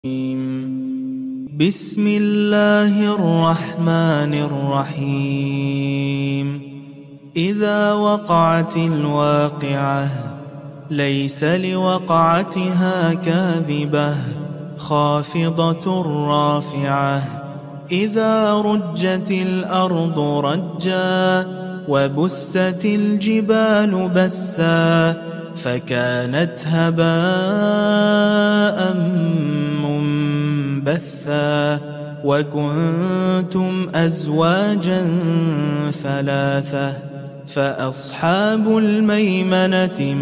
بسم الله الرحمن الرحيم. إذا وقعت الواقعة ليس لوقعتها كاذبة خافضة رافعة. إذا رجت الأرض رجا وبست الجبال بسا فكانت هباء منبثا. وكنتم أزواجا ثلاثة فأصحاب الميمنة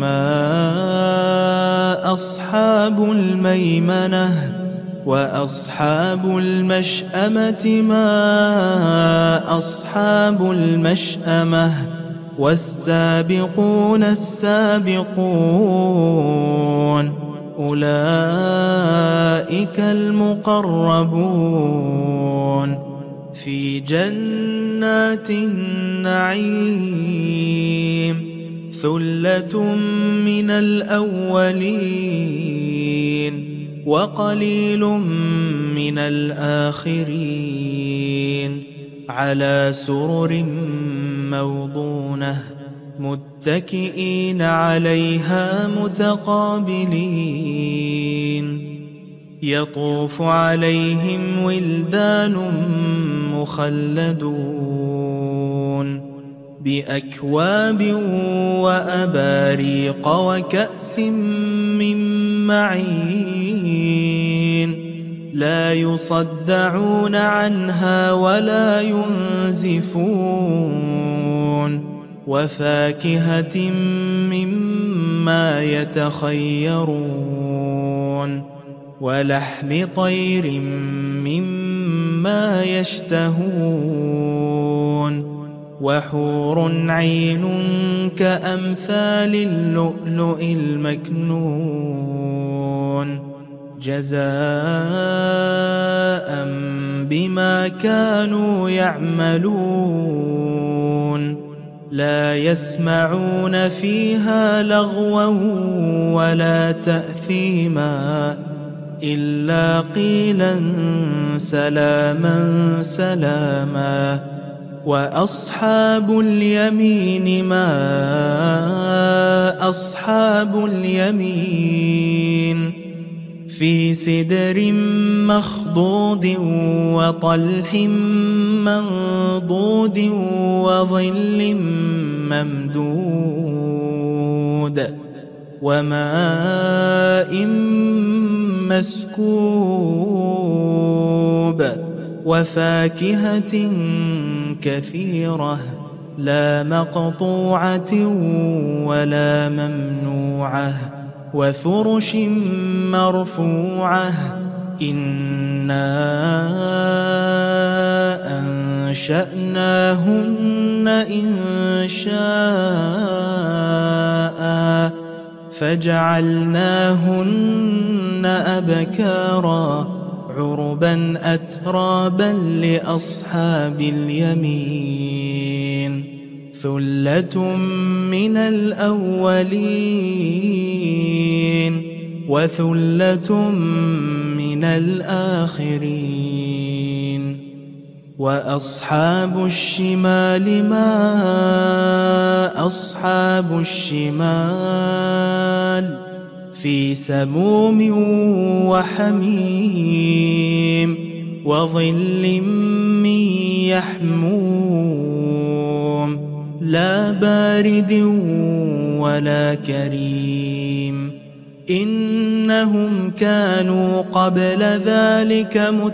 ما أصحاب الميمنة وأصحاب المشأمة ما أصحاب المشأمة. والسابقون السابقون أولئك المقربون في جنات النعيم. ثلة من الأولين وقليل من الآخرين على سرر موضونة متكئين عليها متقابلين. يطوف عليهم ولدان مخلدون بأكواب وأباريق وكأس من معين لا يصدعون عنها ولا ينزفون. وفاكهة مما يتخيرون ولحم طير مما يشتهون. وحور عين كأمثال اللؤلؤ المكنون جزاء بما كانوا يعملون. لا يسمعون فيها لغوا ولا تأثيما إلا قيلا سلاما سلاما. وأصحاب اليمين ما أصحاب اليمين في سدر مخضود وطلح منضود وظل ممدود وماء مسكوب. وفاكهة كثيرة لا مقطوعة ولا ممنوعة. وفرش مرفوعة. إنا أنشأناهن إنشاء فجعلناهن أبكارا عربا أترابا لأصحاب اليمين. ثلة من الأولين وثلة من الآخرين. وأصحاب الشمال ما أصحاب الشمال في سموم وحميم وظل من يحموم لا بارد ولا كريم. إنهم كانوا قبل ذلك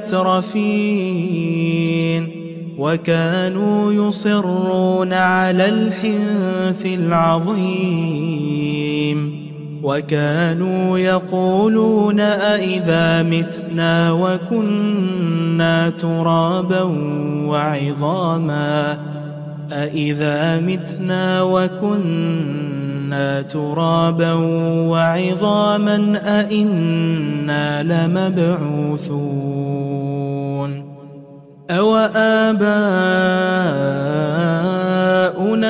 مترفين وكانوا يصرون على الحنث العظيم. وكانوا يقولون أئذا متنا وكنا ترابا وعظاما أئذا متنا وكنا ترابا وعظاما أئنا لمبعوثون أو آباؤنا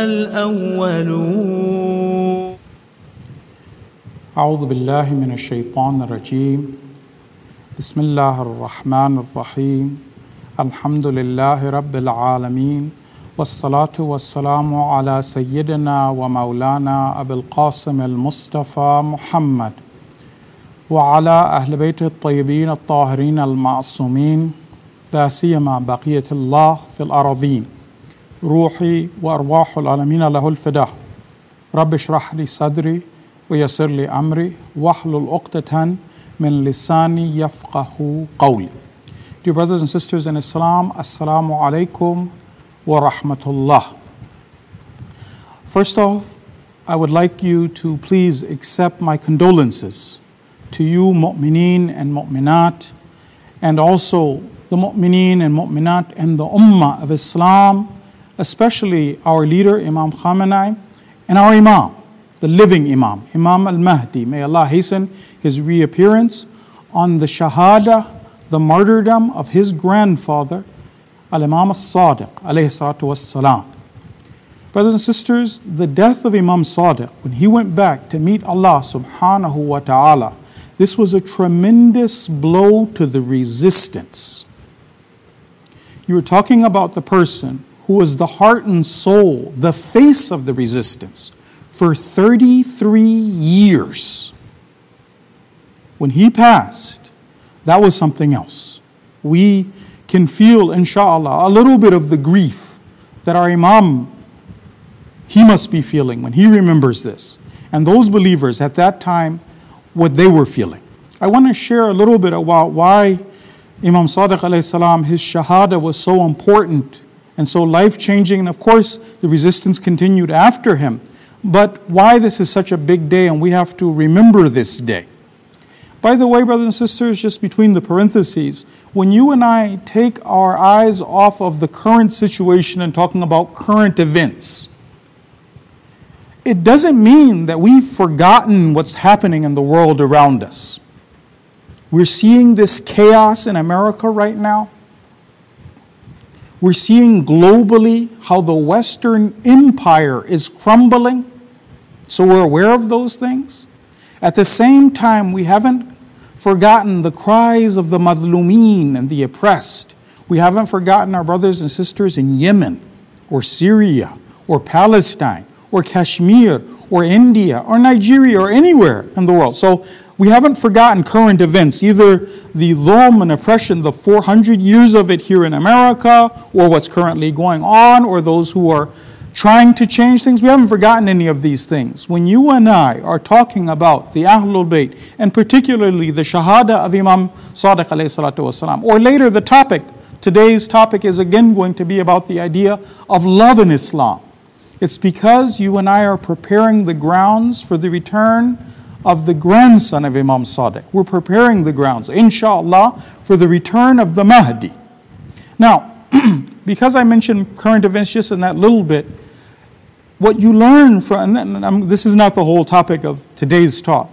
الأولون. أعوذ بالله من الشيطان الرجيم. بسم الله الرحمن الرحيم الحمد لله رب العالمين والصلاة والسلام على سيدنا ومولانا أبي القاسم المصطفى محمد وعلى أهل بيت الطيبين الطاهرين المعصومين لا سيما بقية الله في الأراضين روحي وأرواح العالمين له الفداء رب اشرح لي صدري ويسر لي أمري واحلل عقدة من لساني يفقه قولي. Dear brothers and sisters in Islam, Assalamu alaikum wa rahmatullah. First off, I would like you to please accept my condolences to you mu'mineen and mu'minat, and also the mu'mineen and mu'minat and the ummah of Islam, especially our leader Imam Khamenei and our Imam, the living Imam, Imam al-Mahdi. May Allah hasten his reappearance on the shahada, the martyrdom of his grandfather, Al-Imam al-Sadiq, alayhi salatu was-salam. Brothers and sisters, the death of Imam Sadiq, when he went back to meet Allah subhanahu wa ta'ala, this was a tremendous blow to the resistance. You were talking about the person who was the heart and soul, the face of the resistance for 33 years. When he passed, that was something else. We can feel, inshallah, a little bit of the grief that our Imam, he must be feeling when he remembers this. And those believers at that time, what they were feeling. I want to share a little bit about why Imam Sadiq alayhi salam, his shahada was so important and so life-changing. And of course, the resistance continued after him. But why this is such a big day and we have to remember this day. By the way, brothers and sisters, just between the parentheses, when you and I take our eyes off of the current situation and talking about current events, it doesn't mean that we've forgotten what's happening in the world around us. We're seeing this chaos in America right now. We're seeing globally how the Western empire is crumbling. So we're aware of those things. At the same time, we haven't forgotten the cries of the madhlumeen and the oppressed. We haven't forgotten our brothers and sisters in Yemen or Syria or Palestine or Kashmir or India or Nigeria or anywhere in the world. So we haven't forgotten current events, either the dhulm and oppression, the 400 years of it here in America, or what's currently going on, or those who are trying to change things. We haven't forgotten any of these things. When you and I are talking about the Ahlul Bayt, and particularly the Shahada of Imam Sadiq alayhi salatu wasalam, or later the topic, today's topic is again going to be about the idea of love in Islam. It's because you and I are preparing the grounds for the return of the grandson of Imam Sadiq. We're preparing the grounds, inshallah, for the return of the Mahdi. Now, because I mentioned current events just in that little bit, what you learn from, and this is not the whole topic of today's talk.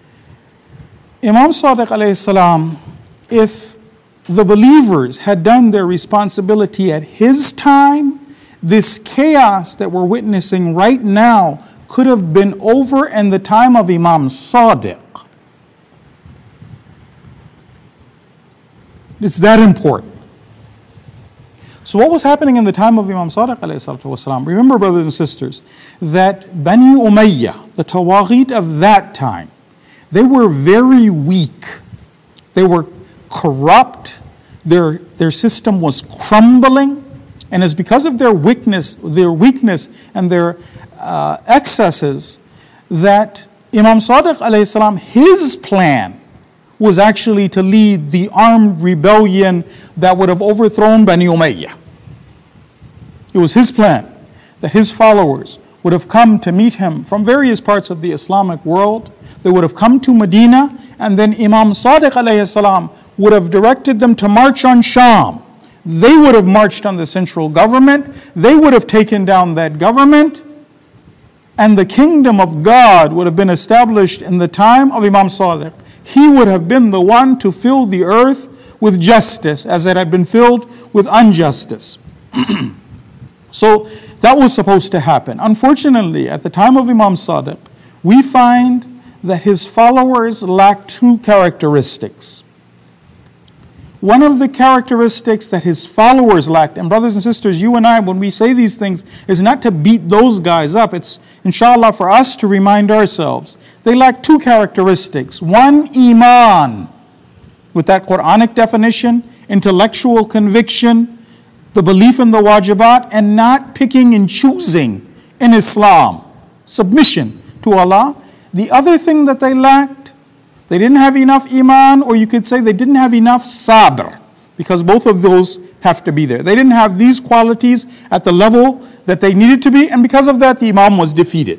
Imam Sadiq alayhi salam, if the believers had done their responsibility at his time, this chaos that we're witnessing right now could have been over in the time of Imam Sadiq. It's that important. So what was happening in the time of Imam Sadiq alayhi salatu? Remember, brothers and sisters, that Bani Umayyah, the Tawaghit of that time, they were very weak. They were corrupt. Their system was crumbling. And it's because of their weakness and their excesses that Imam Sadiq alayhi salam, his plan was actually to lead the armed rebellion that would have overthrown Bani Umayyah. It was his plan that his followers would have come to meet him from various parts of the Islamic world. They would have come to Medina, and then Imam Sadiq alayhi salam would have directed them to march on Sham. They would have marched on the central government. They would have taken down that government. And the kingdom of God would have been established in the time of Imam Sadiq. He would have been the one to fill the earth with justice as it had been filled with injustice. So that was supposed to happen. Unfortunately, at the time of Imam Sadiq, we find that his followers lacked two characteristics. one of the characteristics that his followers lacked, and brothers and sisters, you and I, when we say these things, is not to beat those guys up. It's, inshallah, for us to remind ourselves. They lack two characteristics. One, iman, with that Quranic definition, intellectual conviction, the belief in the wajibat, and not picking and choosing in Islam, submission to Allah. The other thing that they lacked, they didn't have enough iman, or you could say they didn't have enough sabr, because both of those have to be there. They didn't have these qualities at the level that they needed to be, and because of that, the Imam was defeated.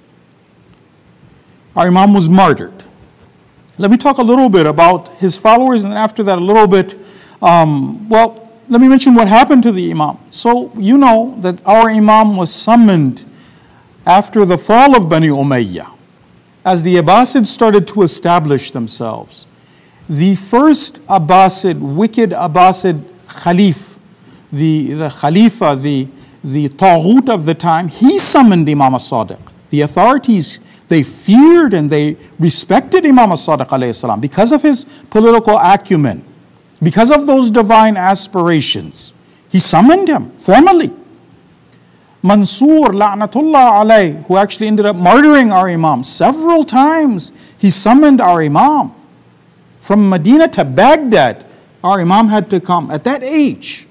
Our Imam was martyred. Let me talk a little bit about his followers, and after that a little bit, let me mention what happened to the Imam. So you know that our Imam was summoned after the fall of Bani Umayyah, as the Abbasids started to establish themselves. The first Abbasid, wicked Abbasid Khalif, the Khalifa, the Taghut of the time, he summoned Imam as-Sadiq. The authorities, they feared and they respected Imam as-Sadiq alayhi salam because of his political acumen, because of those divine aspirations. He summoned him formally. Mansur, la'natullah alayh, who actually ended up martyring our Imam, several times he summoned our Imam. From Medina to Baghdad, our Imam had to come at that age.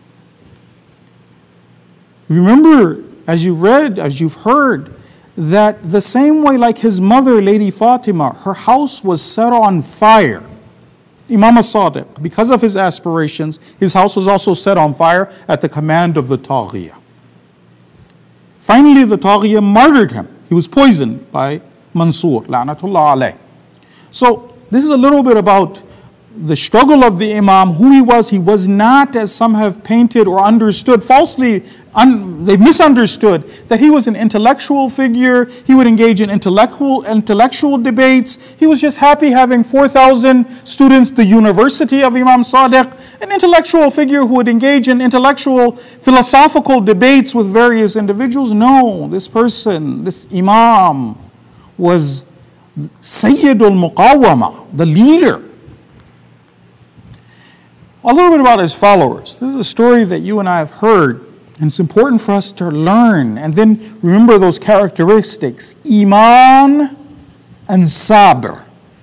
Remember, as you've read, as you've heard, that the same way like his mother, Lady Fatima, her house was set on fire. Imam as-Sadiq, because of his aspirations, his house was also set on fire at the command of the Taghiyah. Finally, the Taghiyah martyred him. He was poisoned by Mansur, la'natullah alayh. So, this is a little bit about the struggle of the Imam, who he was. He was not, as some have painted or understood, falsely, they misunderstood, that he was an intellectual figure. He would engage in intellectual debates. He was just happy having 4,000 students, the University of Imam Sadiq, an intellectual figure who would engage in intellectual, philosophical debates with various individuals. No, this person, this Imam, was Sayyidul Muqawwama, the leader. A little bit about his followers. This is a story that you and I have heard, and it's important for us to learn and then remember those characteristics: Iman and Sabr.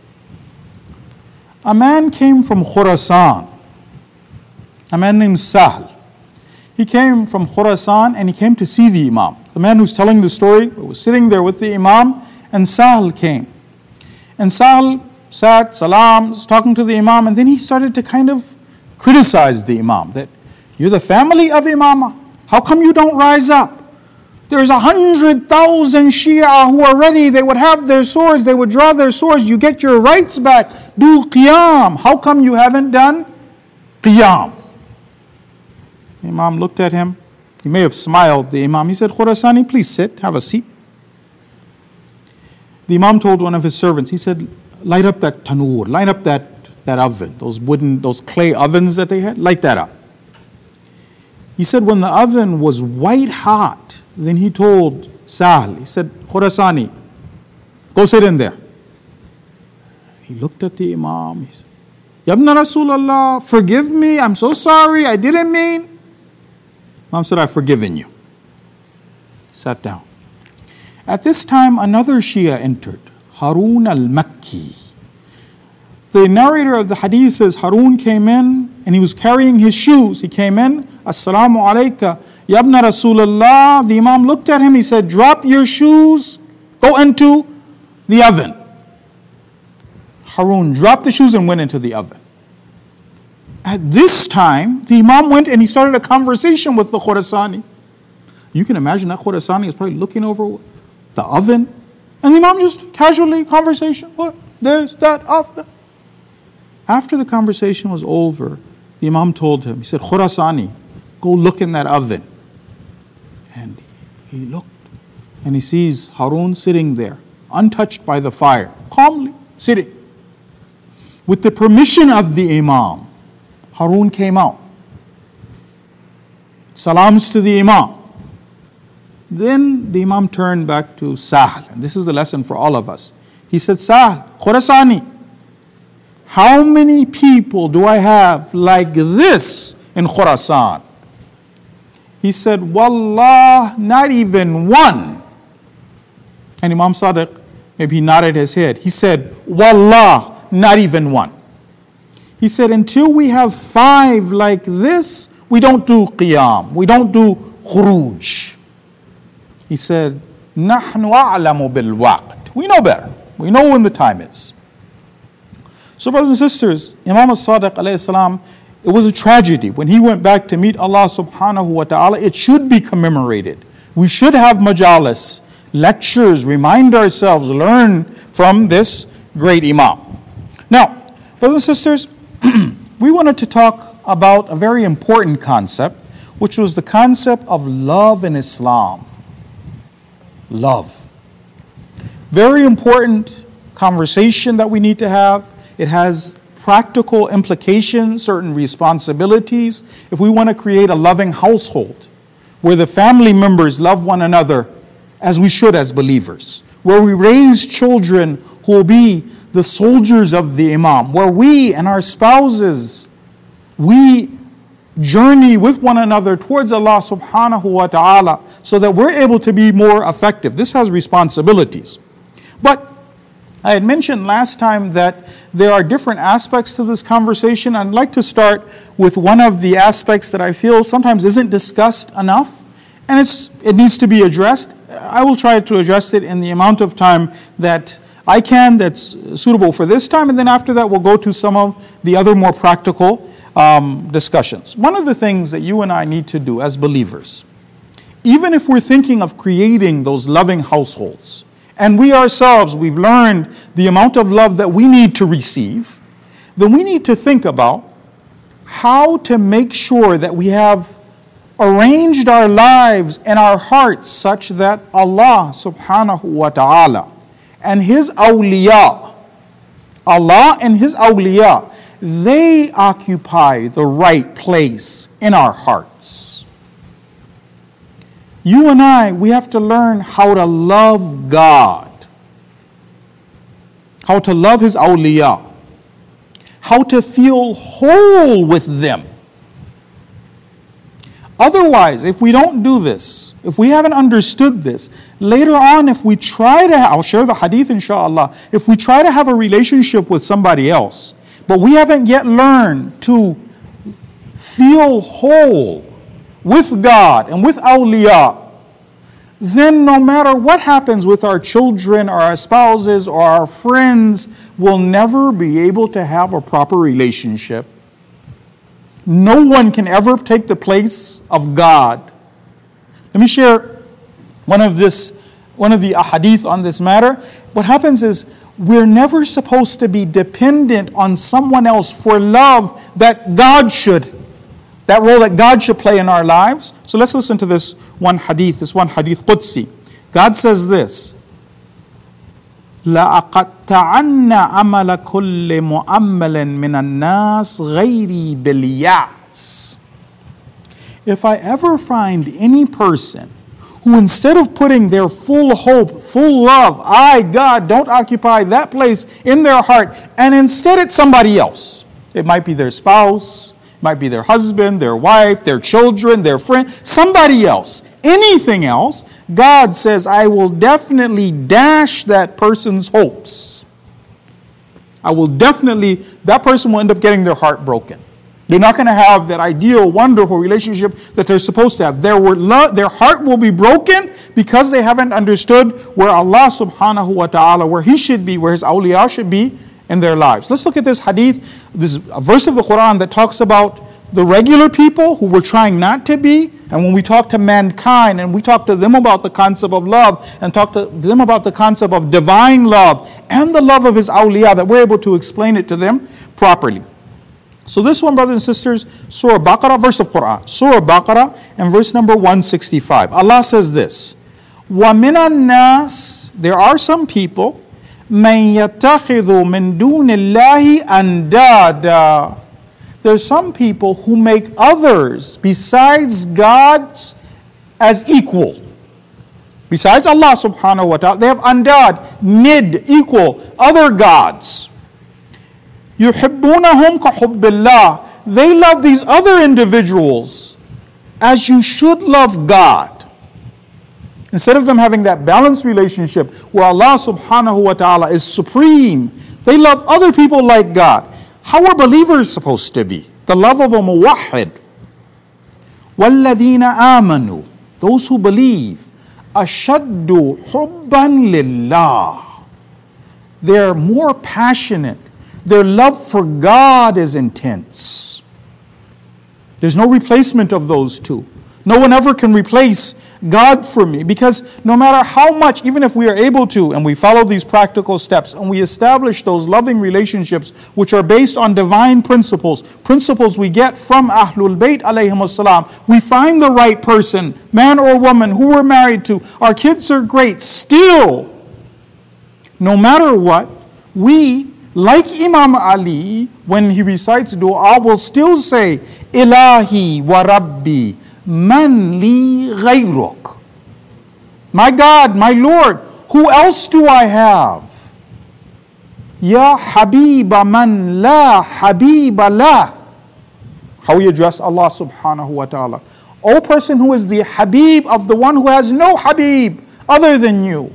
A man came from Khurasan, a man named Sahl. He came from Khurasan and he came to see the Imam. The man who's telling the story was sitting there with the Imam, and Sahl came. And Sahl sat, salams, talking to the Imam, and then he started to kind of criticize the Imam, that you're the family of Imamah. How come you don't rise up? There's 100,000 Shia who are ready. They would have their swords. They would draw their swords. You get your rights back. Do qiyam. How come you haven't done qiyam? The Imam looked at him. He may have smiled, the Imam. He said, Khurasani, please sit. Have a seat. The Imam told one of his servants, he said, light up that tanur. Light up that oven, those clay ovens that they had, light that up. He said when the oven was white hot, then he told Sahl, he said, Khurasani, go sit in there. He looked at the Imam, he said, Yabna Rasulallah, forgive me, I'm so sorry, I didn't mean. Imam said, I've forgiven you. He sat down. At this time, another Shia entered, Harun al-Makki. The narrator of the hadith says Harun came in and he was carrying his shoes. He came in, Assalamu alayka, Yabna Rasulallah. The Imam looked at him, he said, drop your shoes, go into the oven. Harun dropped the shoes and went into the oven. At this time, the Imam went and he started a conversation with the Khurasani. You can imagine that Khurasani is probably looking over the oven, and the Imam just casually, conversation, what, this, that, after. After the conversation was over, the Imam told him, he said, Khurasani, go look in that oven. And he looked, and he sees Harun sitting there, untouched by the fire, calmly sitting. With the permission of the Imam, Harun came out. Salams to the Imam. Then the Imam turned back to Sahl, and this is the lesson for all of us. He said, Sahl, Khurasani, how many people do I have like this in Khurasan? He said, Wallah, not even one. And Imam Sadiq, maybe he nodded his head. He said, Wallah, not even one. He said, until we have 5 like this, we don't do qiyam, we don't do khuruj. He said, Nahnu a'lamu bil waqt. We know better. We know when the time is. So brothers and sisters, Imam Sadiq alayhi salam, it was a tragedy. When he went back to meet Allah subhanahu wa ta'ala, it should be commemorated. We should have majalis, lectures, remind ourselves, learn from this great Imam. Now, brothers and sisters, we wanted to talk about a very important concept, which was the concept of love in Islam. Love. Very important conversation that we need to have. It has practical implications, certain responsibilities. If we want to create a loving household where the family members love one another as we should as believers, where we raise children who will be the soldiers of the Imam, where we and our spouses, we journey with one another towards Allah subhanahu wa ta'ala so that we're able to be more effective. This has responsibilities. But I had mentioned last time that there are different aspects to this conversation. I'd like to start with one of the aspects that I feel sometimes isn't discussed enough, and it needs to be addressed. I will try to address it in the amount of time that I can that's suitable for this time, and then after that we'll go to some of the other more practical discussions. One of the things that you and I need to do as believers, even if we're thinking of creating those loving households, and we ourselves, we've learned the amount of love that we need to receive, then we need to think about how to make sure that we have arranged our lives and our hearts such that Allah subhanahu wa ta'ala and His awliya, Allah and His awliya, they occupy the right place in our hearts. You and I, we have to learn how to love God, how to love His awliya, how to feel whole with them. Otherwise, if we don't do this, if we haven't understood this, later on if we try to, I'll share the hadith inshallah, if we try to have a relationship with somebody else, but we haven't yet learned to feel whole with God and with awliya, then no matter what happens with our children or our spouses or our friends, we'll never be able to have a proper relationship. No one can ever take the place of God. Let me share one of the ahadith on this matter. What happens is we're never supposed to be dependent on someone else for love that role that God should play in our lives. So let's listen to this one hadith Qudsi. God says this, لَأَقَطَّعَنَّ عَمَلَ كُلِّ مُؤَمَّلٍ مِّنَ النَّاسِ غَيْرِي بِالْيَأْسِ. If I ever find any person who instead of putting their full hope, full love, I, God, don't occupy that place in their heart, and instead it's somebody else. It might be their spouse, it might be their husband, their wife, their children, their friend, somebody else, anything else, God says, I will definitely dash that person's hopes. That person will end up getting their heart broken. They're not going to have that ideal, wonderful relationship that they're supposed to have. Their heart will be broken because they haven't understood where Allah subhanahu wa ta'ala, where He should be, where His awliya should be in their lives. Let's look at this hadith, this verse of the Quran that talks about the regular people who we're trying not to be. And when we talk to mankind and we talk to them about the concept of love and talk to them about the concept of divine love and the love of His awliya, that we're able to explain it to them properly. So this one, brothers and sisters, Surah Baqarah, verse of Quran, Surah Baqarah and verse number 165. Allah says this, وَمِنَ النَّاسِ, there are some people, مَن يَتَّخِذُ مِن دُونِ اللَّهِ أَنْدَادًا. There's some people who make others besides God as equal. Besides Allah subhanahu wa ta'ala, they have andad, equal, other gods. يُحِبُّونَهُمْ كَحُبِّ اللَّهِ. They love these other individuals as you should love God. Instead of them having that balanced relationship where Allah subhanahu wa ta'ala is supreme, they love other people like God. How are believers supposed to be? The love of a muwahhid. وَالَّذِينَ آمَنُوا. Those who believe. أَشَدُّ حُبًّا لِلَّهِ. They're more passionate. Their love for God is intense. There's no replacement of those two. No one ever can replace God for me, because no matter how much, even if we are able to, and we follow these practical steps, and we establish those loving relationships which are based on divine principles we get from Ahlul Bayt alayhim salam, we find the right person, man or woman, who we're married to, our kids are great, still, no matter what, we, like Imam Ali, when he recites dua, will still say, Ilahi wa Rabbi, man li ghayruk. My God, my Lord, who else do I have? Ya Habiba man la Habiba la. How we address Allah subhanahu wa ta'ala. O person who is the Habib of the one who has no Habib other than you.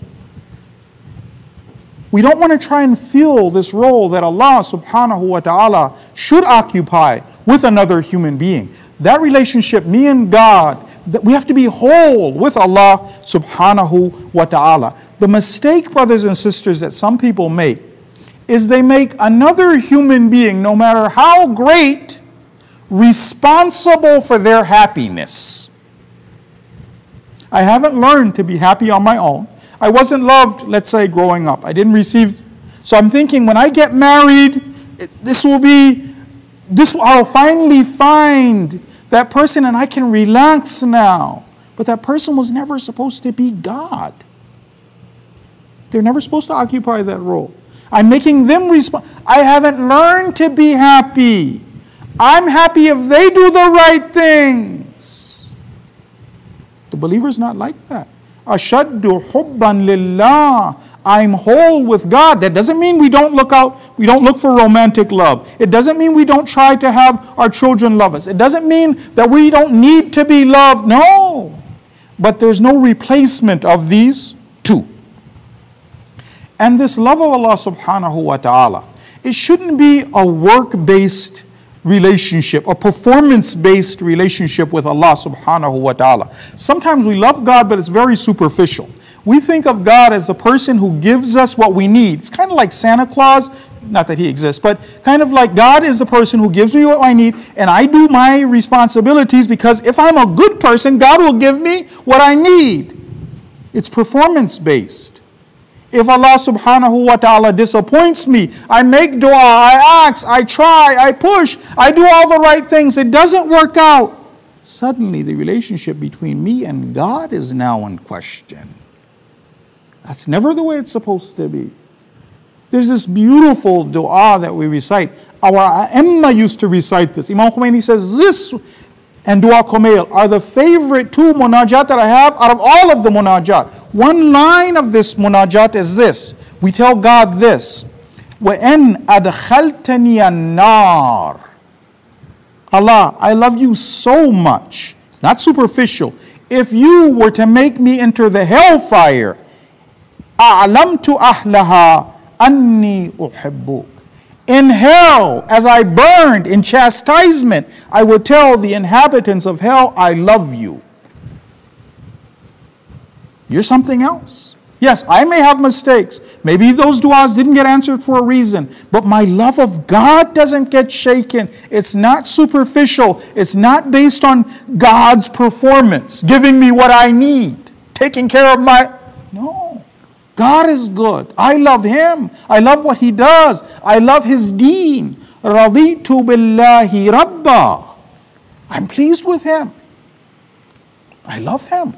We don't want to try and fill this role that Allah subhanahu wa ta'ala should occupy with another human being. That relationship, me and God, that we have to be whole with Allah subhanahu wa ta'ala. The mistake, brothers and sisters, that some people make is they make another human being, no matter how great, responsible for their happiness. I haven't learned to be happy on my own. I wasn't loved, let's say, growing up. I didn't receive. So I'm thinking when I get married, I'll finally find that person and I can relax now. But that person was never supposed to be God. They're never supposed to occupy that role. I'm making them I haven't learned to be happy. I'm happy if they do the right things. The believer's not like that. Ashaddu hubban lillah. I'm whole with God. That doesn't mean we don't look for romantic love. It doesn't mean we don't try to have our children love us. It doesn't mean that we don't need to be loved. No. But there's no replacement of these two. And this love of Allah subhanahu wa ta'ala, it shouldn't be a work-based relationship, a performance-based relationship with Allah subhanahu wa ta'ala. Sometimes we love God, but it's very superficial. We think of God as a person who gives us what we need. It's kind of like Santa Claus, not that he exists, but kind of like God is the person who gives me what I need, and I do my responsibilities because if I'm a good person, God will give me what I need. It's performance-based. If Allah subhanahu wa ta'ala disappoints me, I make dua, I ask, I try, I push, I do all the right things, it doesn't work out. Suddenly the relationship between me and God is now in question. That's never the way it's supposed to be. There's this beautiful dua that we recite. Our A'imma used to recite this. Imam Khomeini says this and Dua Kumail are the favorite two munajat that I have out of all of the munajat. One line of this munajat is this. We tell God this. وَإِنْ أَدْخَلْتَنِيَ النَّارِ. Allah, I love you so much. It's not superficial. If you were to make me enter the hellfire, أَعْلَمْتُ أَهْلَهَا أَنِّي أُحِبُّكَ. In hell, as I burned in chastisement, I would tell the inhabitants of hell, I love you. You're something else. Yes, I may have mistakes. Maybe those du'as didn't get answered for a reason. But my love of God doesn't get shaken. It's not superficial. It's not based on God's performance, giving me what I need, taking care of my... No. God is good. I love Him. I love what He does. I love His deen. رَضِيتُ بِاللَّهِ رَبًّا. I'm pleased with Him. I love Him.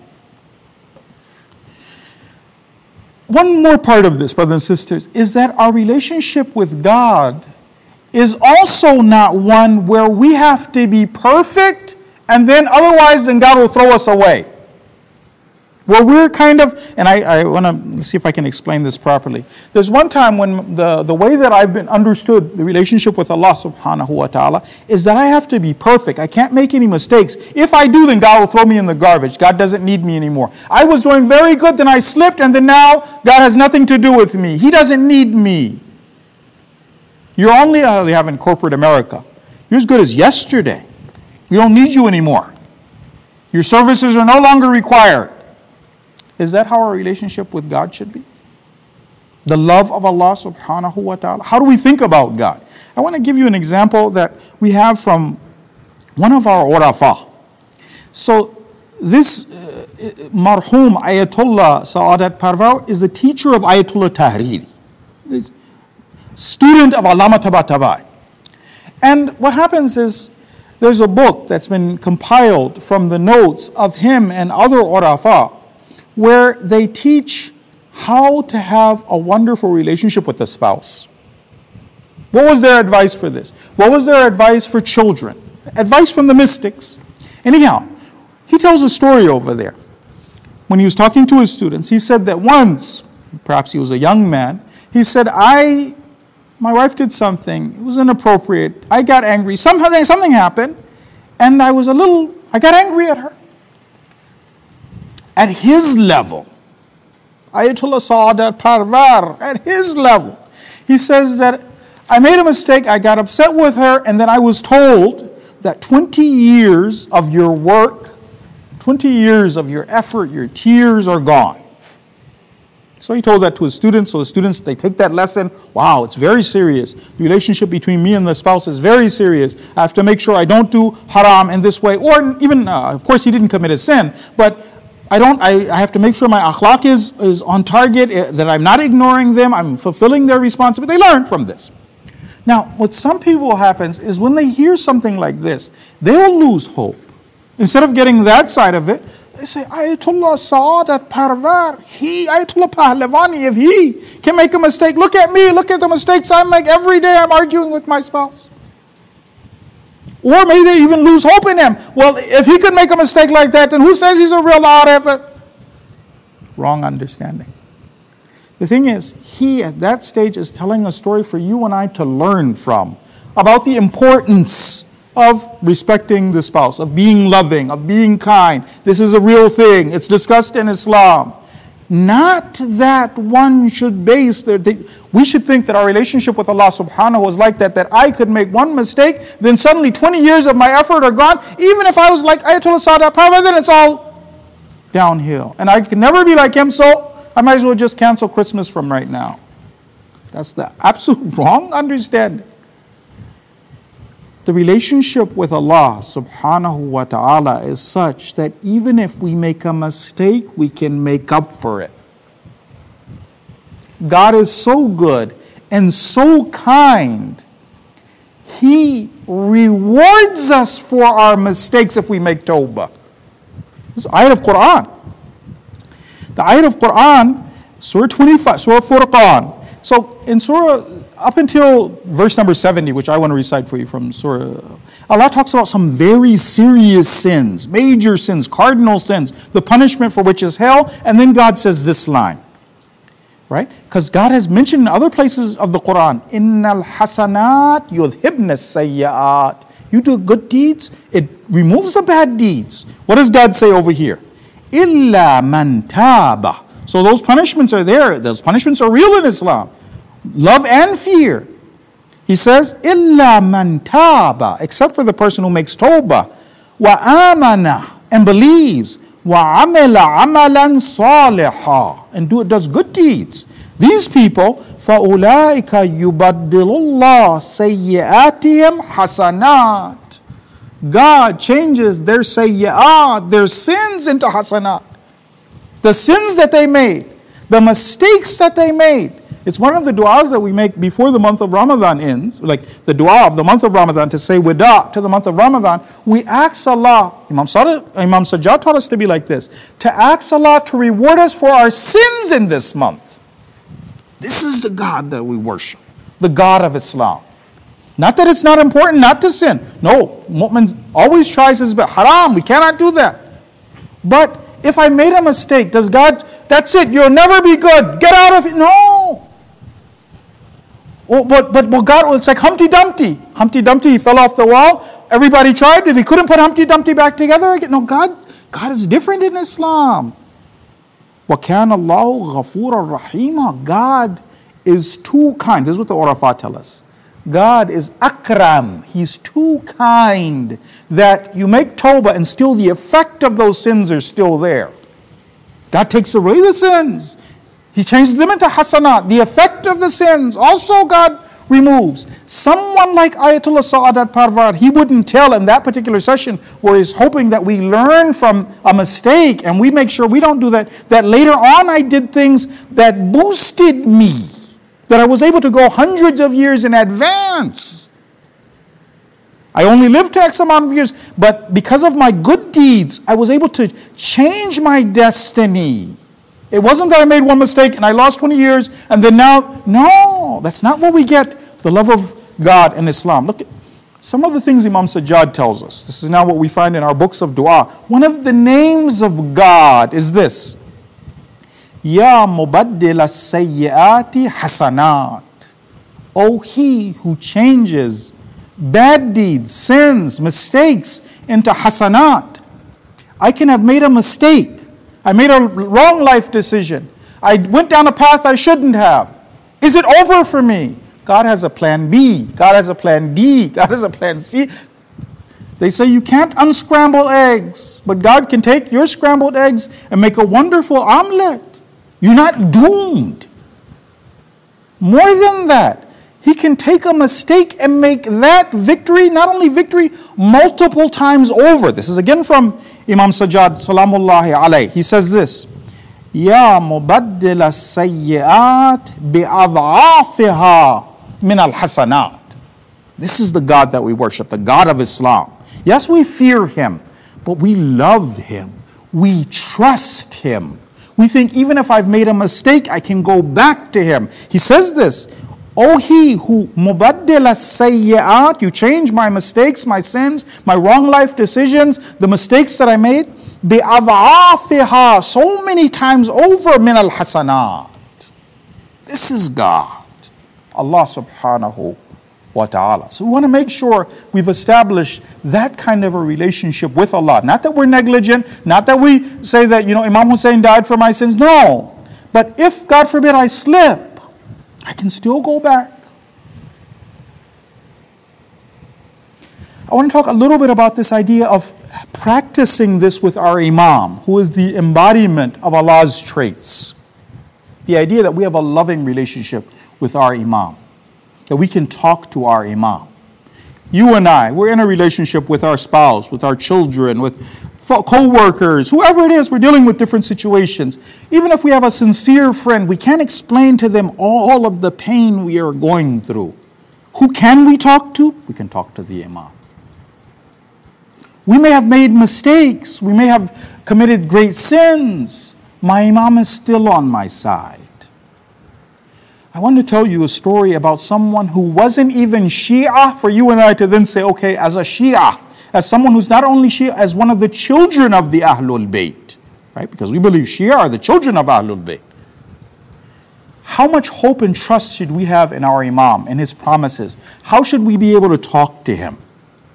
One more part of this, brothers and sisters, is that our relationship with God is also not one where we have to be perfect and then otherwise God will throw us away. where we're kind of, and I want to see if I can explain this properly. There's one time when the way that I've been understood the relationship with Allah subhanahu wa ta'ala is that I have to be perfect. I can't make any mistakes. If I do, then God will throw me in the garbage. God doesn't need me anymore. I was doing very good, then I slipped, and then now God has nothing to do with me. He doesn't need me. You're only, they have in corporate America, you're as good as yesterday. We don't need you anymore. Your services are no longer required. Is that how our relationship with God should be? The love of Allah subhanahu wa ta'ala. How do we think about God? I want to give you an example that we have from one of our urafa. So this marhum Ayatollah Saadat Parvar is the teacher of Ayatollah Tahriri, the student of Allama Tabatabai. And what happens is, there's a book that's been compiled from the notes of him and other urafa where they teach how to have a wonderful relationship with the spouse. What was their advice for this? What was their advice for children? Advice from the mystics. Anyhow, he tells a story over there. When he was talking to his students, he said that once, perhaps he was a young man, he said, my wife did something, it was inappropriate, I got angry, something happened, and I got angry at her. At his level, Ayatollah Saadat Parvar, at his level, he says that I made a mistake, I got upset with her, and then I was told that 20 years of your work, 20 years of your effort, your tears are gone. So he told that to his students. So the students, they take that lesson. Wow, it's very serious. The relationship between me and the spouse is very serious. I have to make sure I don't do haram in this way. Or even, of course, he didn't commit a sin. But I have to make sure my akhlaq is on target, that I'm not ignoring them, I'm fulfilling their responsibility. They learn from this. Now, what some people happens is when they hear something like this, they'll lose hope. Instead of getting that side of it, they say, Ayatollah Saadat Parvar, Ayatollah Pahlavani, if he can make a mistake, look at me, look at the mistakes I make every day, I'm arguing with my spouse. Or maybe they even lose hope in him. Well, if he could make a mistake like that, then who says he's a real arif? Wrong understanding. The thing is, he at that stage is telling a story for you and I to learn from about the importance of respecting the spouse, of being loving, of being kind. This is a real thing. It's discussed in Islam. Not that one should base we should think that our relationship with Allah subhanahu wa is like that I could make one mistake, then suddenly 20 years of my effort are gone. Even if I was like Ayatollah Saadat Parvar, then it's all downhill. And I can never be like him, so I might as well just cancel Christmas from right now. That's the absolute wrong understanding. The relationship with Allah subhanahu wa ta'ala is such that even if we make a mistake, we can make up for it. God is so good and so kind. He rewards us for our mistakes if we make tawbah. This is ayat of Quran. The ayat of Quran, Surah 25, Surah Furqan. So in Surah, up until verse number 70, which I want to recite for you from Surah, Allah talks about some very serious sins, major sins, cardinal sins, the punishment for which is hell, and then God says this line, right? Because God has mentioned in other places of the Quran, Innal hasanat yudhibna sayyi'at. You do good deeds, it removes the bad deeds. What does God say over here? Illa man taba. So those punishments are there. Those punishments are real in Islam. Love and fear. He says, Illa man taba, except for the person who makes tawbah, wa amana, and believes, wa amila amalan saliha, and does good deeds. These people, فَأُولَٰئِكَ يُبَدِّلُ اللَّهُ سَيِّئَاتِهِمْ حَسَنَاتٍ. God changes their sayyi'at, their sins, into hasanat. The sins that they made, the mistakes that they made. It's one of the du'as that we make before the month of Ramadan ends, like the du'a of the month of Ramadan, to say wida to the month of Ramadan. We ask Allah, Imam Sajjad taught us to be like this, to ask Allah to reward us for our sins in this month. This is the God that we worship, the God of Islam. Not that it's not important not to sin. No, mu'min always tries his best. Haram, we cannot do that. But if I made a mistake, does God, that's it, you'll never be good, get out of it? No. But God, it's like Humpty Dumpty. Humpty Dumpty, he fell off the wall. Everybody tried it. He couldn't put Humpty Dumpty back together again. No, God is different in Islam. وَكَانَ اللَّهُ غَفُورًا رَحِيمًا. God is too kind. This is what the Urafat tell us. God is akram. He's too kind that you make tawbah and still the effect of those sins are still there. God takes away the sins. He changes them into hasanat. The effect of the sins also God removes. Someone like Ayatollah Sa'adat Parvar, he wouldn't tell in that particular session where he's hoping that we learn from a mistake and we make sure we don't do that, that later on I did things that boosted me, that I was able to go hundreds of years in advance. I only lived to X amount of years, but because of my good deeds, I was able to change my destiny. It wasn't that I made one mistake and I lost 20 years and then now, no, that's not what we get, the love of God in Islam. Look at some of the things Imam Sajjad tells us. This is now what we find in our books of dua. One of the names of God is this. Ya mubaddil as-sayyi'ati hasanat. O He who changes bad deeds, sins, mistakes into hasanat. I can have made a mistake. I made a wrong life decision. I went down a path I shouldn't have. Is it over for me? God has a plan B. God has a plan D. God has a plan C. They say you can't unscramble eggs, but God can take your scrambled eggs and make a wonderful omelet. You're not doomed. More than that, He can take a mistake and make that victory, not only victory, multiple times over. This is again from Imam Sajjad, salamullahi alayh. He says this, Ya mubaddil as-sayyi'at bi'adha'afiha min al-hasanat. This is the God that we worship, the God of Islam. Yes, we fear Him, but we love Him. We trust Him. We think even if I've made a mistake, I can go back to Him. He says this, O He who mubaddil as-sayyi'at, you change my mistakes, my sins, my wrong life decisions, the mistakes that I made, bi'adha'afiha, so many times over min al-hasanat. This is God, Allah subhanahu wa ta'ala. So we want to make sure we've established that kind of a relationship with Allah. Not that we're negligent, not that we say that, Imam Hussein died for my sins. No. But if, God forbid, I slip, I can still go back. I want to talk a little bit about this idea of practicing this with our Imam, who is the embodiment of Allah's traits. The idea that we have a loving relationship with our Imam, that we can talk to our Imam. You and I, we're in a relationship with our spouse, with our children, with co-workers, whoever it is, we're dealing with different situations. Even if we have a sincere friend, we can't explain to them all of the pain we are going through. Who can we talk to? We can talk to the Imam. We may have made mistakes. We may have committed great sins. My Imam is still on my side. I want to tell you a story about someone who wasn't even Shia for you and I to then say, okay, as a Shia, as someone who's not only Shia, as one of the children of the Ahlul Bayt, right? Because we believe Shia are the children of Ahlul Bayt. How much hope and trust should we have in our Imam, in his promises? How should we be able to talk to him?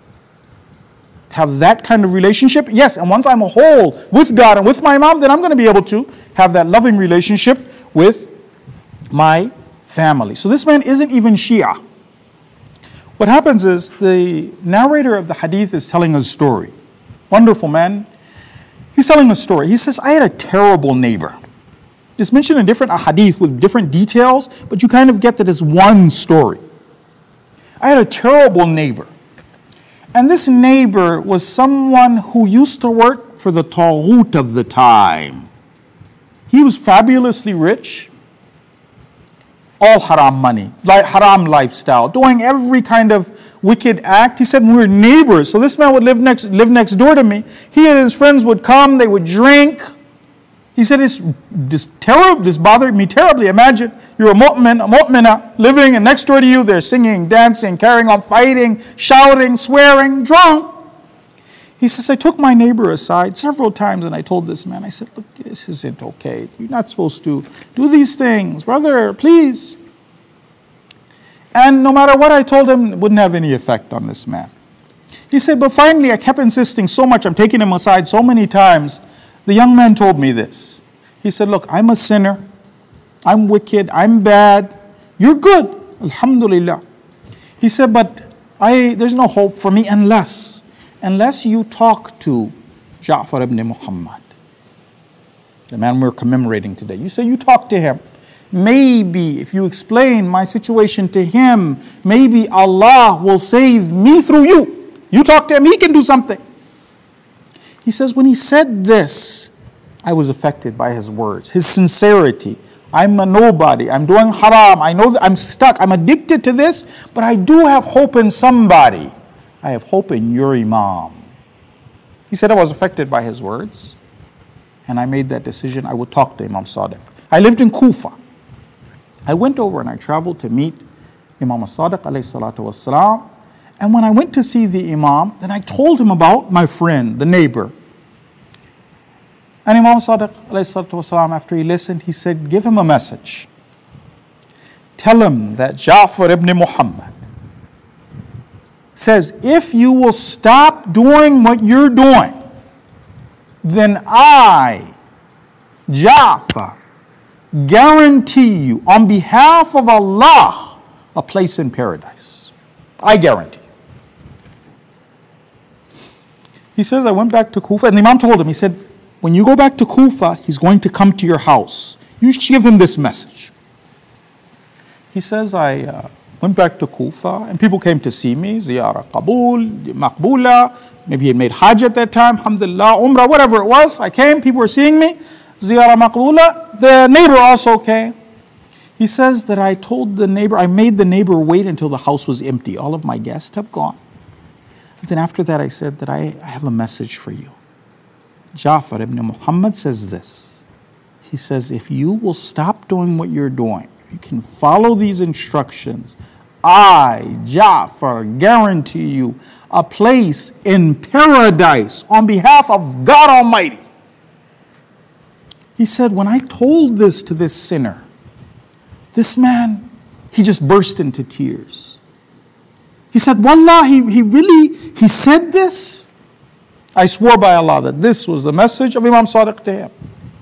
Have that kind of relationship? Yes, and once I'm whole with God and with my Imam, then I'm going to be able to have that loving relationship with my family. So this man isn't even Shia. What happens is the narrator of the hadith is telling a story. Wonderful man. He's telling a story. He says, I had a terrible neighbor. It's mentioned in different hadith with different details, but you kind of get that it's one story. I had a terrible neighbor. And this neighbor was someone who used to work for the Taghut of the time. He was fabulously rich. All haram money, like haram lifestyle, doing every kind of wicked act. He said, we were neighbors. So this man would live next door to me. He and his friends would come, they would drink. He said, this bothered me terribly. Imagine you're a mu'mina, living and next door to you, they're singing, dancing, carrying on, fighting, shouting, swearing, drunk. He says, I took my neighbor aside several times and I told this man, I said, look, this isn't okay. You're not supposed to do these things. Brother, please. And no matter what I told him, it wouldn't have any effect on this man. He said, but finally I kept insisting so much, I'm taking him aside so many times. The young man told me this. He said, look, I'm a sinner. I'm wicked. I'm bad. You're good. Alhamdulillah. He said, but there's no hope for me unless you talk to Ja'far ibn Muhammad, the man we're commemorating today. You say you talk to him. Maybe if you explain my situation to him, maybe Allah will save me through you. You talk to him, he can do something. He says, when he said this, I was affected by his words, his sincerity. I'm a nobody. I'm doing haram. I know that I'm stuck. I'm addicted to this, but I do have hope in somebody. I have hope in your Imam. He said I was affected by his words, and I made that decision. I would talk to Imam Sadiq. I lived in Kufa. I went over and I traveled to meet Imam Sadiq alayhi salatu wassalam. And when I went to see the Imam, then I told him about my friend, the neighbor. And Imam Sadiq alayhi salatu wassalam, after he listened, he said, give him a message. Tell him that Ja'far ibn Muhammad says, if you will stop doing what you're doing, then I, Ja'far, guarantee you on behalf of Allah a place in paradise. I guarantee. He says, I went back to Kufa, and the Imam told him, he said, when you go back to Kufa, he's going to come to your house. You should give him this message. He says, I went back to Kufa, and people came to see me, ziyarah qabul, maqbula, maybe he had made hajj at that time, alhamdulillah, umrah, whatever it was. I came, people were seeing me, ziyarah maqbula. The neighbor also came. He says that I told the neighbor, I made the neighbor wait until the house was empty. All of my guests have gone. And then after that I said that I have a message for you. Ja'far ibn Muhammad says this. He says, if you will stop doing what you're doing, you can follow these instructions, I, Ja'far, guarantee you a place in paradise on behalf of God Almighty. He said, when I told this to this sinner, this man, he just burst into tears. He said, Wallah, he said this. I swore by Allah that this was the message of Imam Sadiq to him.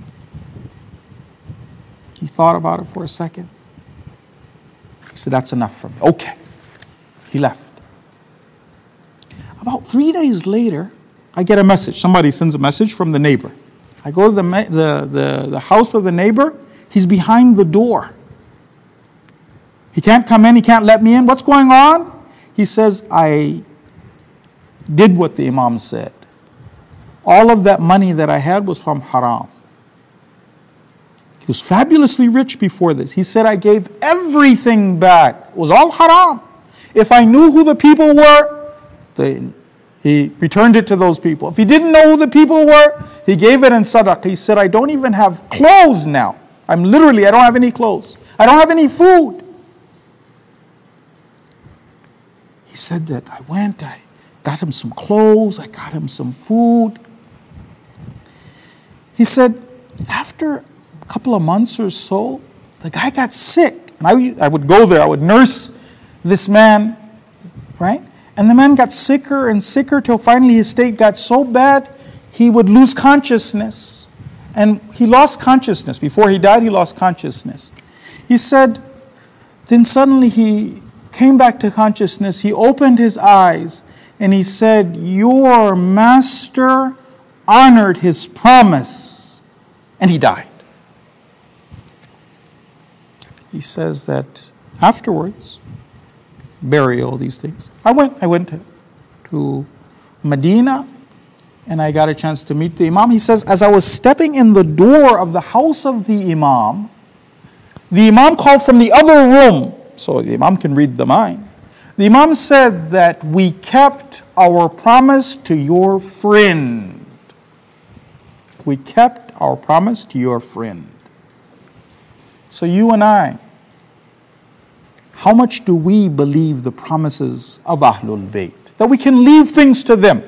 He thought about it for a second. He said, that's enough for me. Okay. He left. About 3 days later, I get a message. Somebody sends a message from the neighbor. I go to the house of the neighbor. He's behind the door. He can't come in. He can't let me in. What's going on? He says, I did what the Imam said. All of that money that I had was from haram. He was fabulously rich before this. He said, I gave everything back. It was all haram. If I knew who the people were, he returned it to those people. If he didn't know who the people were, he gave it in sadaqah. He said, I don't even have clothes now. I don't have any clothes. I don't have any food. He said that I got him some clothes, I got him some food. He said, after a couple of months or so, the guy got sick. And I would go there, I would nurse this man, right? And the man got sicker and sicker till finally his state got so bad, he would lose consciousness. And he lost consciousness. Before he died, he lost consciousness. He said, then suddenly he came back to consciousness. He opened his eyes and he said, your master honored his promise. And he died. He says that afterwards, burial, these things. I went to Medina and I got a chance to meet the Imam. He says, as I was stepping in the door of the house of the Imam called from the other room, so the Imam can read the mind. The Imam said that we kept our promise to your friend. We kept our promise to your friend. So you and I, how much do we believe the promises of Ahlul Bayt? That we can leave things to them.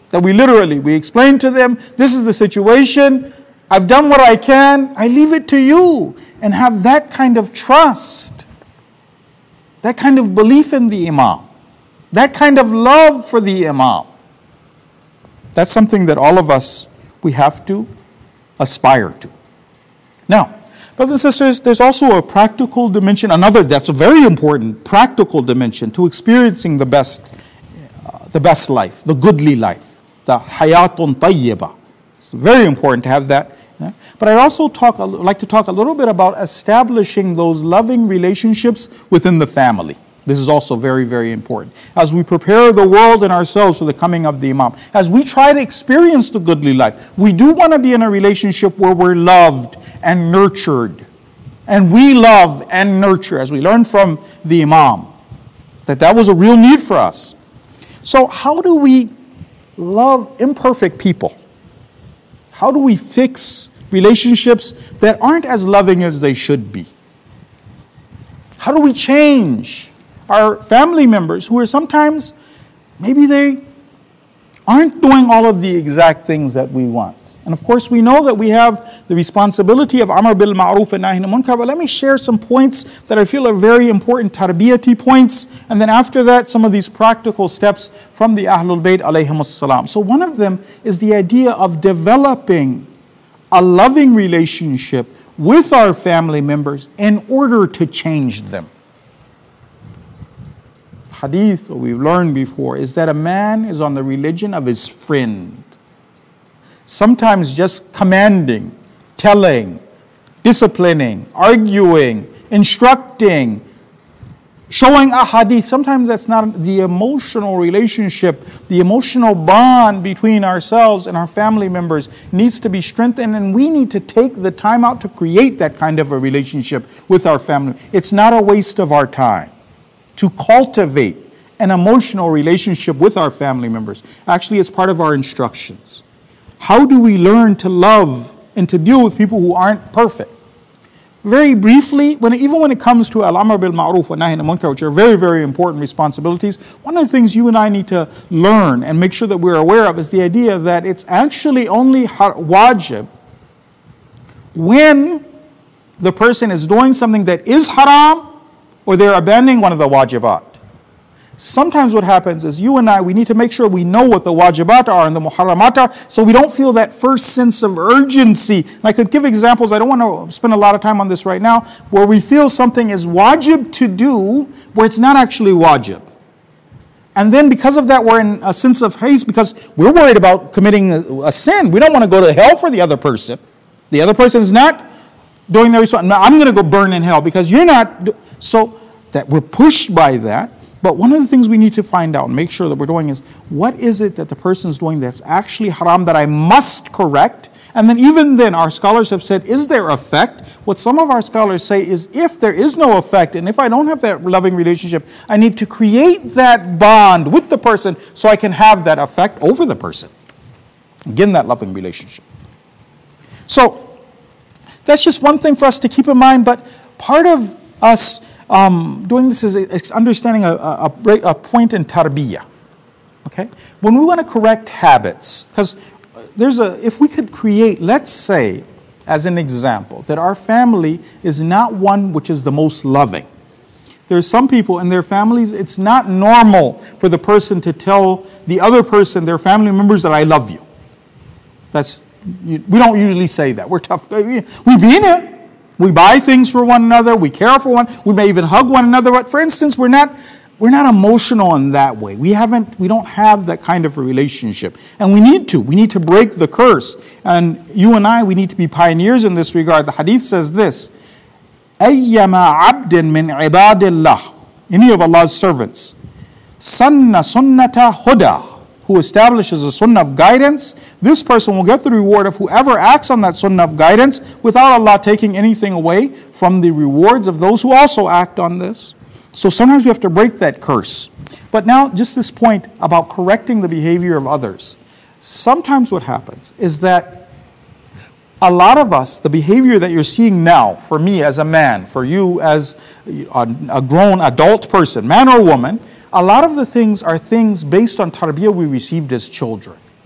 That we explain to them, this is the situation, I've done what I can, I leave it to you. And have that kind of trust, that kind of belief in the Imam, that kind of love for the Imam. That's something that all of us, we have to aspire to. Now, brothers and sisters, there's also a practical dimension, that's a very important practical dimension to experiencing the best life, the goodly life, the hayatun tayyiba. It's very important to have that. Yeah? But I also like to talk a little bit about establishing those loving relationships within the family. This is also very, very important. As we prepare the world and ourselves for the coming of the Imam, as we try to experience the goodly life, we do want to be in a relationship where we're loved and nurtured. And we love and nurture, as we learned from the Imam, that was a real need for us. So how do we love imperfect people? How do we fix relationships that aren't as loving as they should be? How do we change our family members who are sometimes, maybe they aren't doing all of the exact things that we want? And of course, we know that we have the responsibility of Amr bil Ma'ruf and Nahi anil Munkar, but let me share some points that I feel are very important tarbiyati points, and then after that, some of these practical steps from the Ahlul Bayt alayhimus salam. So one of them is the idea of developing a loving relationship with our family members in order to change them. Hadith, what we've learned before, is that a man is on the religion of his friend. Sometimes just commanding, telling, disciplining, arguing, instructing, showing a hadith. Sometimes that's not the emotional relationship, the emotional bond between ourselves and our family members needs to be strengthened, and we need to take the time out to create that kind of a relationship with our family. It's not a waste of our time to cultivate an emotional relationship with our family members. Actually, it's part of our instructions. How do we learn to love and to deal with people who aren't perfect? Very briefly, even when it comes to al-amr bil ma'ruf wa nahy anil munkar, which are very, very important responsibilities, one of the things you and I need to learn and make sure that we're aware of is the idea that it's actually only wajib when the person is doing something that is haram or they're abandoning one of the wajibat. Sometimes what happens is you and I, we need to make sure we know what the wajibat are and the muharramat are, so we don't feel that first sense of urgency. And I could give examples, I don't want to spend a lot of time on this right now, where we feel something is wajib to do, where it's not actually wajib. And then because of that, we're in a sense of haste because we're worried about committing a sin. We don't want to go to hell for the other person. The other person is not doing their responsibility. I'm going to go burn in hell because you're not. So that we're pushed by that. But one of the things we need to find out and make sure that we're doing is, what is it that the person's doing that's actually haram that I must correct? And then even then, our scholars have said, is there effect? What some of our scholars say is, if there is no effect, and if I don't have that loving relationship, I need to create that bond with the person so I can have that effect over the person. Again, that loving relationship. So, that's just one thing for us to keep in mind, but part of us doing this is understanding a point in tarbiyah. Okay? When we want to correct habits, because if we could create, let's say, as an example, that our family is not one which is the most loving. There's some people in their families, it's not normal for the person to tell the other person, their family members, that I love you. We don't usually say that. We're tough. We be in it. We buy things for one another. We care for one. We may even hug one another. But for instance, we're not emotional in that way. We don't have that kind of a relationship. And we need to. We need to break the curse. And you and I, we need to be pioneers in this regard. The hadith says this, أَيَّمَا عَبْدٍ مِّنْ عِبَادِ اللَّهِ, any of Allah's servants, سَنَّ سُنَّةَ هُدَى, who establishes a sunnah of guidance, this person will get the reward of whoever acts on that sunnah of guidance without Allah taking anything away from the rewards of those who also act on this. So sometimes we have to break that curse. But now, just this point about correcting the behavior of others. Sometimes what happens is that a lot of us, the behavior that you're seeing now, for me as a man, for you as a grown adult person, man or woman, a lot of the things are things based on tarbiyah we received as children.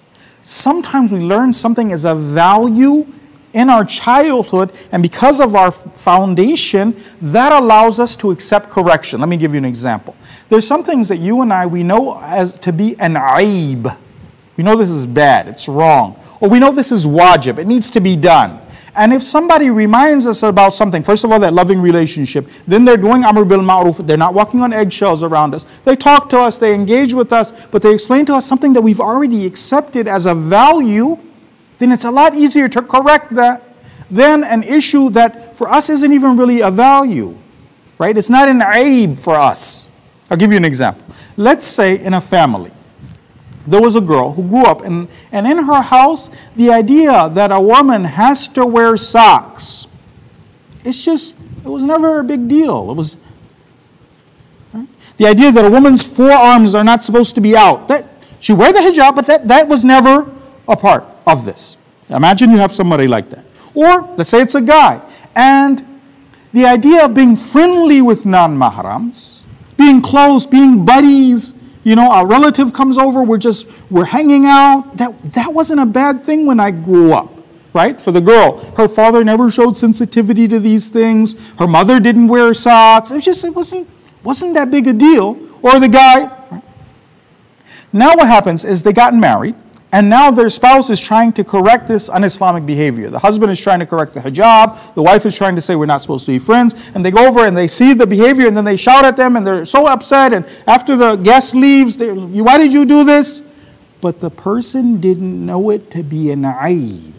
Sometimes we learn something as a value in our childhood, and because of our foundation, that allows us to accept correction. Let me give you an example. There's some things that you and I, we know as to be an aib. We know this is bad, it's wrong. Or we know this is wajib, it needs to be done. And if somebody reminds us about something, first of all, that loving relationship, then they're doing amr bil ma'ruf, they're not walking on eggshells around us. They talk to us, they engage with us, but they explain to us something that we've already accepted as a value, then it's a lot easier to correct that than an issue that for us isn't even really a value, right? It's not an aib for us. I'll give you an example. Let's say in a family, there was a girl who grew up, and in her house, the idea that a woman has to wear socks, it was never a big deal. It was, right? The idea that a woman's forearms are not supposed to be out. She wear the hijab, but that was never a part of this. Imagine you have somebody like that. Or, let's say it's a guy, and the idea of being friendly with non-mahrams, being close, being buddies, a relative comes over, we're hanging out. That wasn't a bad thing when I grew up, right? For the girl, her father never showed sensitivity to these things. Her mother didn't wear socks. It wasn't that big a deal. Or the guy. Right? Now what happens is they got married, and now their spouse is trying to correct this un-Islamic behavior. The husband is trying to correct the hijab. The wife is trying to say we're not supposed to be friends. And they go over and they see the behavior and then they shout at them and they're so upset. And after the guest leaves, why did you do this? But the person didn't know it to be an aib.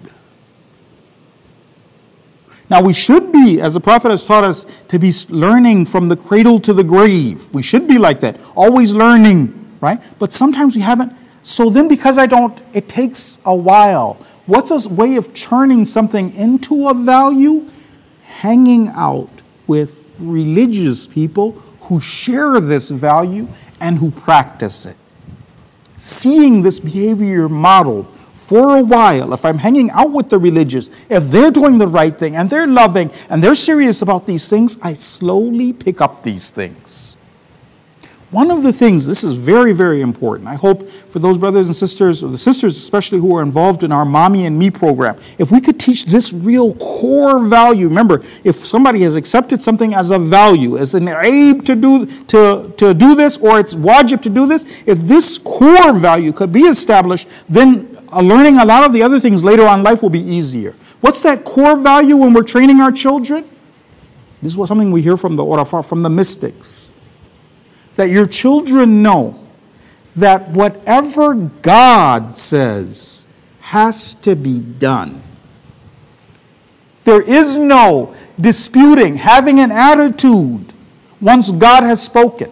Now we should be, as the Prophet has taught us, to be learning from the cradle to the grave. We should be like that, always learning, right? But sometimes we haven't. So then because it takes a while. What's a way of turning something into a value? Hanging out with religious people who share this value and who practice it. Seeing this behavior modeled for a while, if I'm hanging out with the religious, if they're doing the right thing and they're loving and they're serious about these things, I slowly pick up these things. One of the things, this is very, very important. I hope for those brothers and sisters, or the sisters especially who are involved in our Mommy and Me program, if we could teach this real core value. Remember, if somebody has accepted something as a value, as an aib to do this, or it's wajib to do this, if this core value could be established, then learning a lot of the other things later on in life will be easier. What's that core value when we're training our children? This is something we hear from the Urafa, from the mystics. That your children know that whatever God says has to be done. There is no disputing, having an attitude once God has spoken.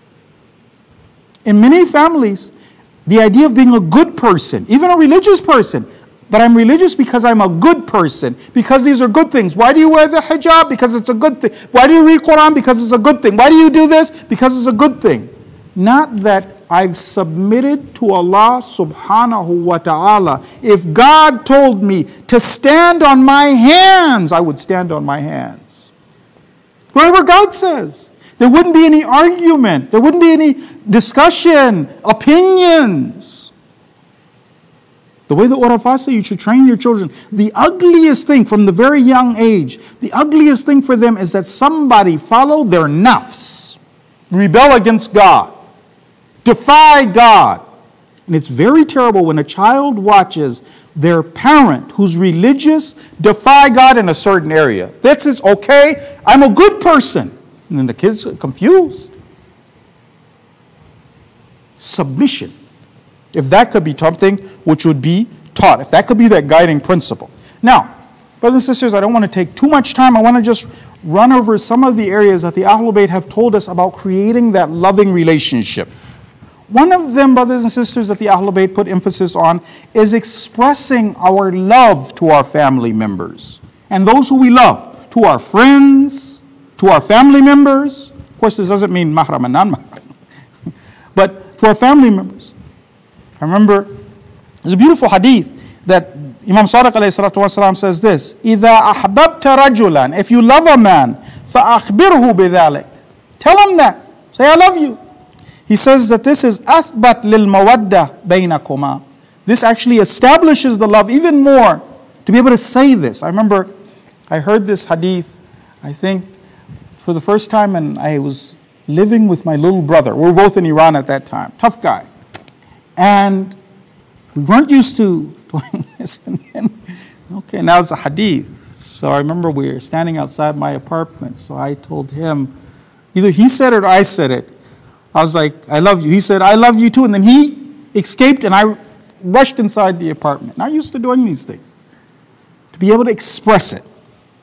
In many families, the idea of being a good person, even a religious person, but I'm religious because I'm a good person, because these are good things. Why do you wear the hijab? Because it's a good thing. Why do you read Quran? Because it's a good thing. Why do you do this? Because it's a good thing. Not that I've submitted to Allah subhanahu wa ta'ala. If God told me to stand on my hands, I would stand on my hands. Whatever God says. There wouldn't be any argument. There wouldn't be any discussion, opinions. The way the Urafa say you should train your children, the ugliest thing from the very young age, the ugliest thing for them is that somebody follow their nafs, rebel against God, defy God. And it's very terrible when a child watches their parent who's religious defy God in a certain area. This is okay, I'm a good person. And then the kids are confused. Submission. If that could be something which would be taught, if that could be that guiding principle. Now, brothers and sisters, I don't want to take too much time. I want to just run over some of the areas that the Ahlul Bayt have told us about creating that loving relationship. One of them, brothers and sisters, that the Ahlul Bayt put emphasis on is expressing our love to our family members and those who we love, to our friends, to our family members. Of course, this doesn't mean mahram and non-mahram, but to our family members. I remember, there's a beautiful hadith that Imam Sadiq alayhi salatu wasalam says this, إِذَا أَحْبَبْتَ رَجُلًا, if you love a man, فَأَخْبِرْهُ بِذَلِكَ, tell him that, say I love you. He says that this is أَثْبَتْ لِلْمَوَدَّةِ بَيْنَكُمَا, this actually establishes the love even more to be able to say this. I remember I heard this hadith, I think, for the first time, and I was living with my little brother. We were both in Iran at that time. Tough guy. And we weren't used to doing this. And then, okay, now it's a hadith. So I remember we were standing outside my apartment. So I told him, either he said it or I said it. I was like, I love you. He said, I love you too. And then he escaped and I rushed inside the apartment. Not used to doing these things. To be able to express it.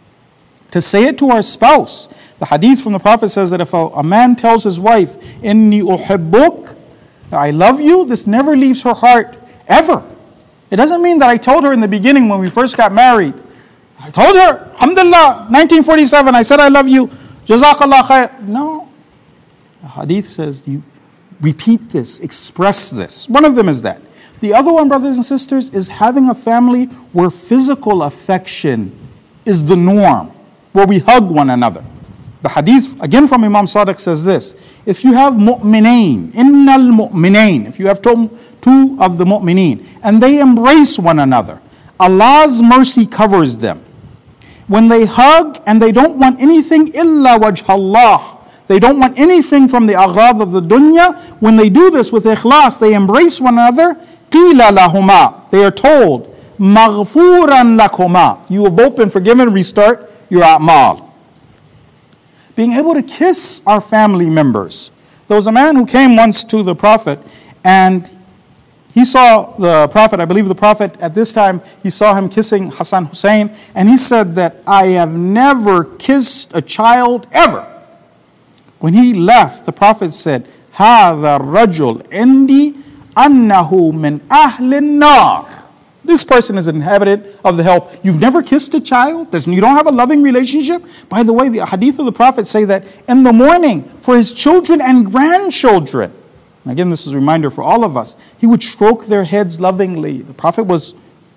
To say it to our spouse. The hadith from the Prophet says that if a man tells his wife, Inni uhibbuk, I love you, this never leaves her heart, ever. It doesn't mean that I told her in the beginning when we first got married. I told her, alhamdulillah, 1947, I said I love you, jazakallah khair. No. The hadith says you repeat this, express this. One of them is that. The other one, brothers and sisters, is having a family where physical affection is the norm, where we hug one another. The hadith, again from Imam Sadiq, says this: if you have mu'minain, innal mu'minain, if you have two of the mu'mineen, and they embrace one another, Allah's mercy covers them. When they hug and they don't want anything illa wajh Allah, they don't want anything from the aghrad of the dunya, when they do this with ikhlas, they embrace one another, qila lahuma, they are told, maghfuran lakuma, you have both been forgiven, restart your a'mal. Being able to kiss our family members. There was a man who came once to the Prophet and he saw the Prophet, I believe the Prophet at this time, he saw him kissing Hassan Hussein, and he said that I have never kissed a child ever. When he left, the Prophet said, هَذَا الرَّجُلْ عِنْدِي أَنَّهُ مِنْ أَهْلِ النَّارِ. This person is an inhabitant of the hell. You've never kissed a child? You don't have a loving relationship? By the way, the hadith of the Prophet say that in the morning, for his children and grandchildren, and again, this is a reminder for all of us, he would stroke their heads lovingly. The Prophet was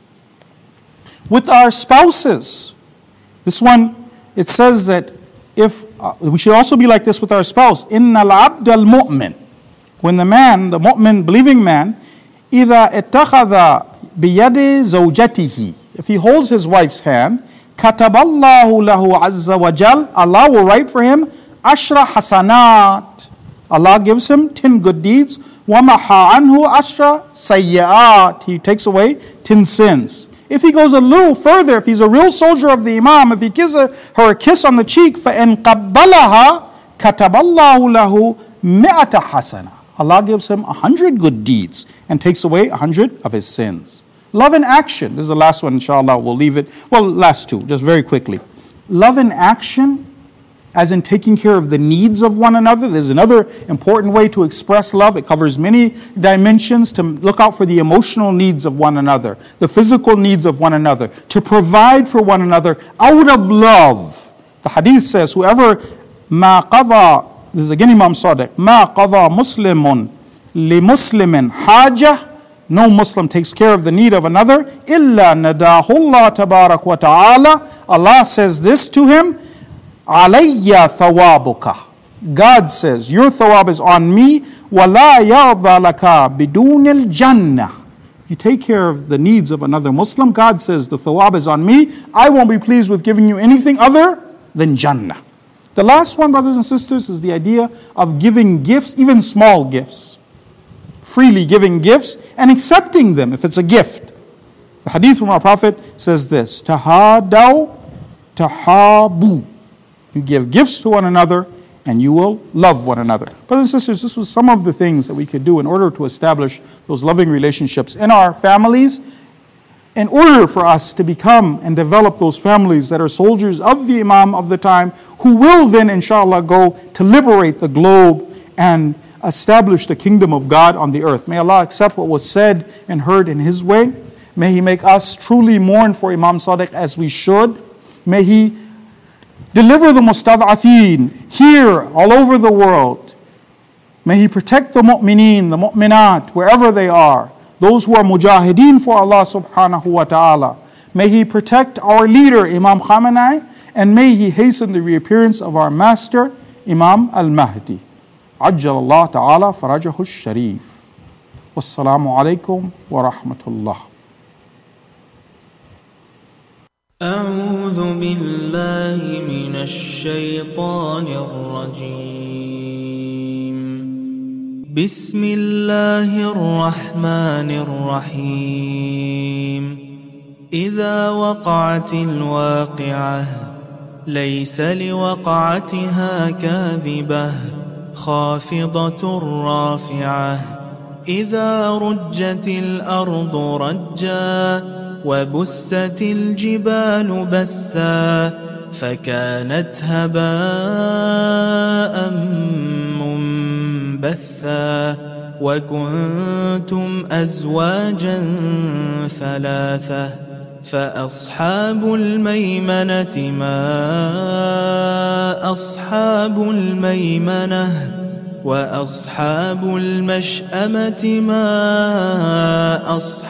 with our spouses. This one, it says that if we should also be like this with our spouse. Inna al-abd al-mu'min. When the man, the mu'min, believing man, إِذَا اتَّخَذَ بِيَدِ زَوْجَتِهِ, if he holds his wife's hand, كَتَبَ اللَّهُ لَهُ عَزَّ وَجَلَّ, Allah will write for him ashra hasanat. Allah gives him 10 good deeds. وَمَحَا عَنْهُ ashra sayyi'at. He takes away 10 sins. If he goes a little further, if he's a real soldier of the Imam, if he gives her a kiss on the cheek, فَإِنْ قَبَّلَهَا كَتَبَ اللَّهُ لَهُ مِئَةَ حَسَنَةٍ. Allah gives him 100 good deeds and takes away 100 of his sins. Love in action. This is the last one, inshallah. We'll leave it. Well, last two, just very quickly. Love in action, as in taking care of the needs of one another. There's another important way to express love. It covers many dimensions. To look out for the emotional needs of one another, the physical needs of one another, to provide for one another out of love. The hadith says, whoever ma qadha, this is again Imam Sadiq, ma qadha muslimun li muslimin hajah, no Muslim takes care of the need of another, illa nadahu Allah tabarak wa ta'ala, Allah says this to him, alayya thawabuka. God says, your thawab is on me, wala yarda laka bidunil jannah. You take care of the needs of another Muslim, God says the thawab is on me, I won't be pleased with giving you anything other than Jannah. The last one, brothers and sisters, is the idea of giving gifts, even small gifts. Freely giving gifts and accepting them if it's a gift. The hadith from our Prophet says this, Tahadaw tahabu. You give gifts to one another and you will love one another. Brothers and sisters, this was some of the things that we could do in order to establish those loving relationships in our families, in order for us to become and develop those families that are soldiers of the Imam of the time, who will then, inshallah, go to liberate the globe and establish the kingdom of God on the earth. May Allah accept what was said and heard in His way. May He make us truly mourn for Imam Sadiq as we should. May He deliver the mustad'afeen here, all over the world. May He protect the mu'mineen, the mu'minat, wherever they are. Those who are mujahideen for Allah subhanahu wa ta'ala. May He protect our leader, Imam Khamenei, and may He hasten the reappearance of our master, Imam al-Mahdi. Ajjal Allah ta'ala farajahu sharif. Wassalamu alaikum wa rahmatullah. أعوذ بالله من الشيطان الرجيم. بسم الله الرحمن الرحيم. إذا وقعت الواقعة ليس لوقعتها كاذبة خافضة رافعة. إذا رجت الأرض رجا وبست الجبال بسا فكانت هباء منبثا. وكنتم أزواجا ثلاثة فأصحاب الميمنة ما أصحاب الميمنة وأصحاب المشأمة ما أصحاب